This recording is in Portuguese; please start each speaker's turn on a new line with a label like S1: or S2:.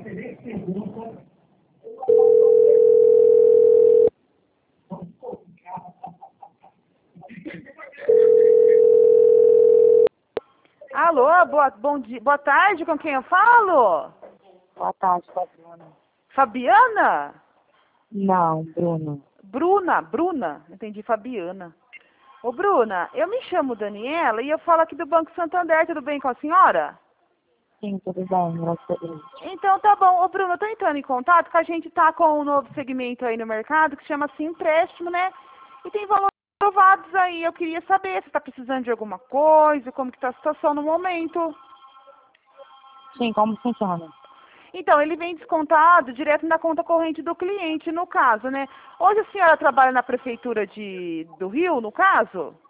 S1: Alô, boa tarde, com quem eu falo?
S2: Boa tarde, Fabiana.
S1: Fabiana?
S2: Não, Bruna.
S1: Bruna, entendi, Fabiana. Ô, Bruna, eu me chamo Daniela e eu falo aqui do Banco Santander, tudo bem com a senhora?
S2: Sim, tudo bem, graças a Deus.
S1: Então tá bom. Ô, Bruna, eu tô entrando em contato que a gente tá com um novo segmento aí no mercado que chama assim empréstimo, né? E tem valores aprovados aí. Eu queria saber se tá precisando de alguma coisa, como que tá a situação no momento.
S2: Sim, como funciona?
S1: Então, ele vem descontado direto na conta corrente do cliente, no caso, né? Hoje a senhora trabalha na prefeitura do Rio, no caso?